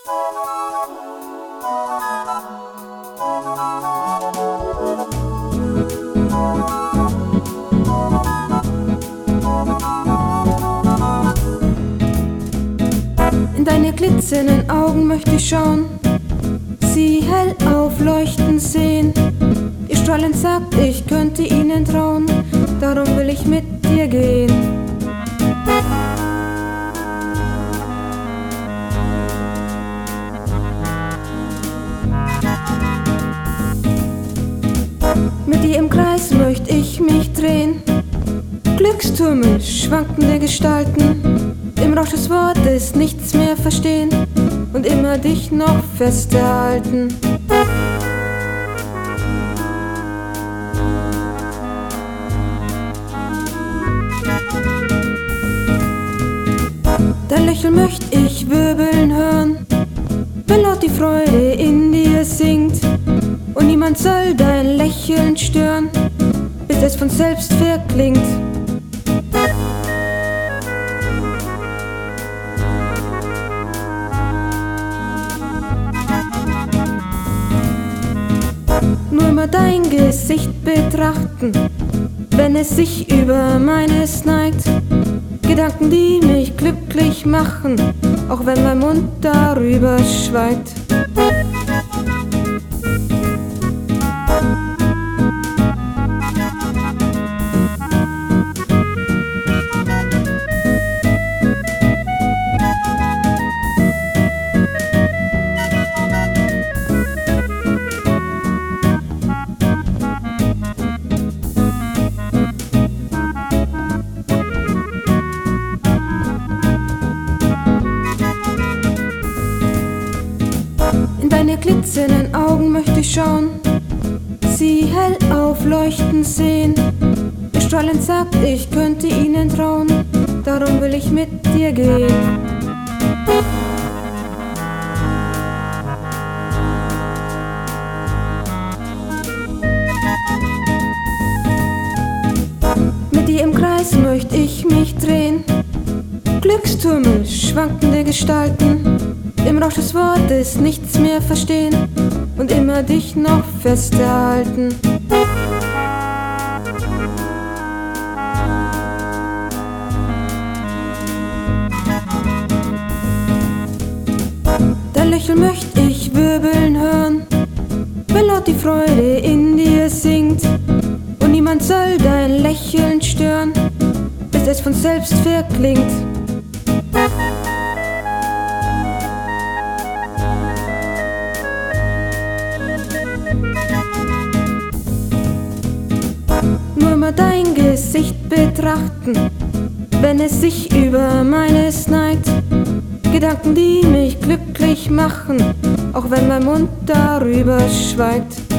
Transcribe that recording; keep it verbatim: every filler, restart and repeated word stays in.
In deine glitzernden Augen möchte ich schauen, sie hell aufleuchten sehen. Ihr Strahlen sagt, ich könnte ihnen trauen, darum will ich mit dir gehen. Mit dir im Kreis möchte ich mich drehen, Glückstürme, schwankende Gestalten. Im Rausch des Wortes nichts mehr verstehen und immer dich noch festhalten. Dein Lächeln möcht ich wirbeln hören, wenn laut die Freude in dir singt. Und niemand soll dein Lächeln stören, bis es von selbst verklingt. Nur immer dein Gesicht betrachten, wenn es sich über meines neigt. Gedanken, die mich glücklich machen, auch wenn mein Mund darüber schweigt. In deine glitzernden Augen möchte ich schauen, sie hell aufleuchten sehen. Ihr Strahlen sagt, ich könnte ihnen trauen, darum will ich mit dir gehen. Mit dir im Kreis möchte ich mich drehen, Glückstürme, schwankende Gestalten. Im Rausch des Wortes nichts mehr verstehen und immer dich noch festhalten. Dein Lächeln möcht ich wirbeln hören, wenn laut die Freude in dir singt. Und niemand soll dein Lächeln stören, bis es von selbst verklingt. Nur immer dein Gesicht betrachten, wenn es sich über meines neigt. Gedanken, die mich glücklich machen, auch wenn mein Mund darüber schweigt.